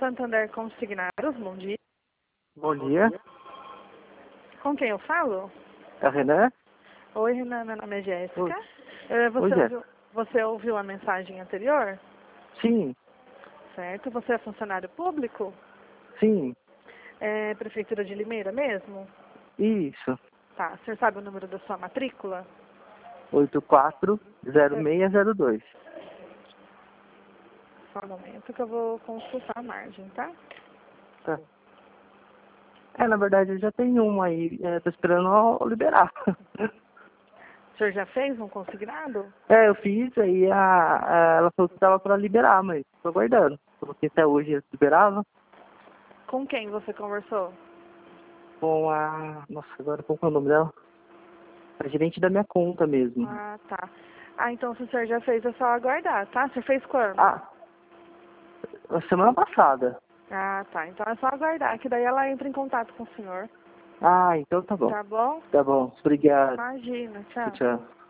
Santander Consignados, bom dia. Bom dia, Com quem eu falo? é o Renan? Oi, Renan, meu nome é Jéssica. Oi. Você ouviu a mensagem anterior? Sim, Certo. Você é funcionário público? sim, É Prefeitura de Limeira mesmo? isso, Tá. Você sabe o número da sua matrícula? 840602. Só um momento que eu vou consultar a margem, tá? Tá. Na verdade eu já tenho uma aí, tô esperando eu liberar. O senhor já fez um consignado? Eu fiz, aí ela falou que tava pra liberar, mas tô aguardando. Porque até hoje eu liberava Com quem você conversou? com a... Nossa, agora qual que é o nome dela? A gerente da minha conta mesmo. Ah, tá. Ah, então se o senhor já fez, é só aguardar, tá? Você fez quando? A semana passada. Ah, tá. Então é só aguardar, que daí ela entra em contato com o senhor. Então tá bom. Tá bom? Tá bom, obrigado. Imagina, Tchau, tchau. tchau.